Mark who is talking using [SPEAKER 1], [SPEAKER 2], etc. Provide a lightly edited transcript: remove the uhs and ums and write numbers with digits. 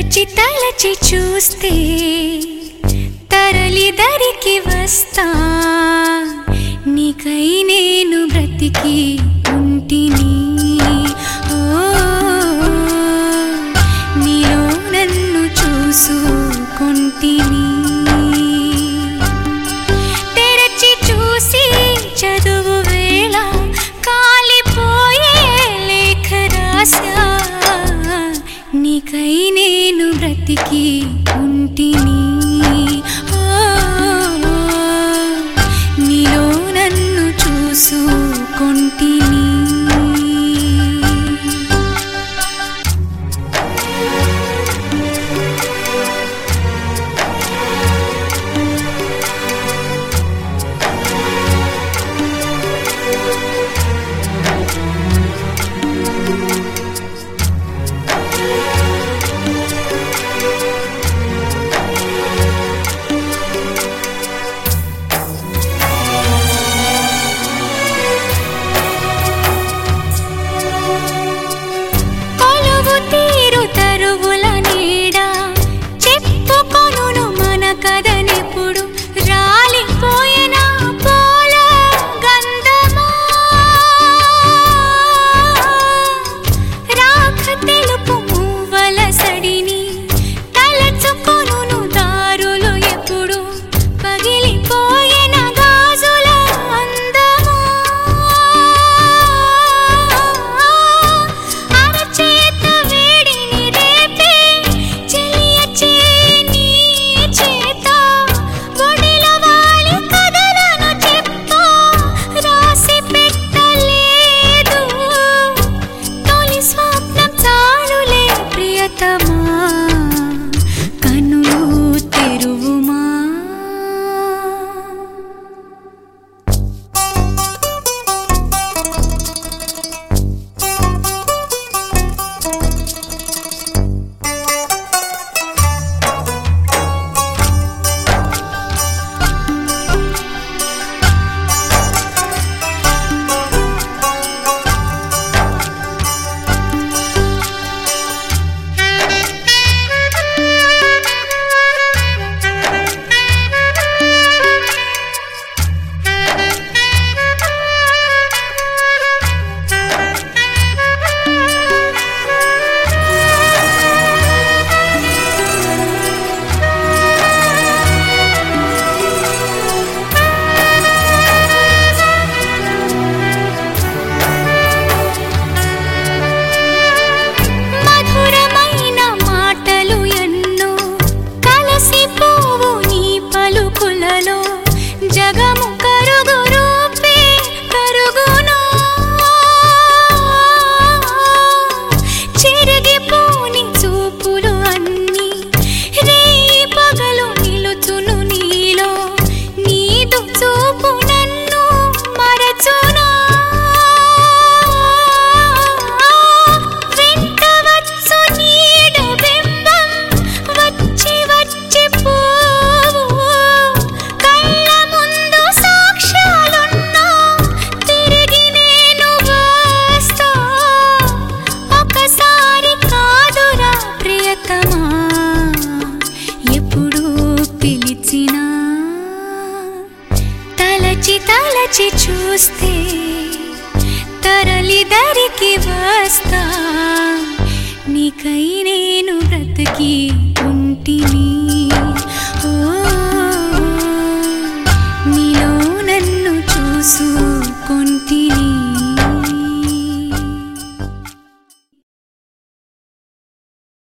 [SPEAKER 1] తలచి తలచి చూస్తే తరలి దరికి వస్తా నీకై నేను బ్రతికి ఉంటిని నీలో నన్ను చూసుకుంటిని తెరచి చూసి చదువు వేళ కాలిపోయే లేఖ రాసా నీకై నేను బ్రతికి ఉంటిని నీలో నన్ను చూసుకుంటిని కదనెప్పుడు రాలిపోయిన పూల గంధమా రాఖ తెలుపు మువ్వల సడిని తలచుకొనును దారులు ఎప్పుడు పగిలిపోయిన గాజుల అందమా అరచేత వేడిని రేపే చెలియ చేని కన్నులు తెరువుమా జగము కరుగు రూపే కరుగునా చెరిగిపోని చూపులు అన్నీ రేయి పగలు నిలుచును నీలో నీదు చూపు నన్ను మరచునా వెంట వచ్చు నీడ బింబం వచ్చి వచ్చి ఎప్పుడు పిలిచినా తలచి తలచి చూస్తే తరలి దరికి వస్తా నీకై నేను బ్రతికి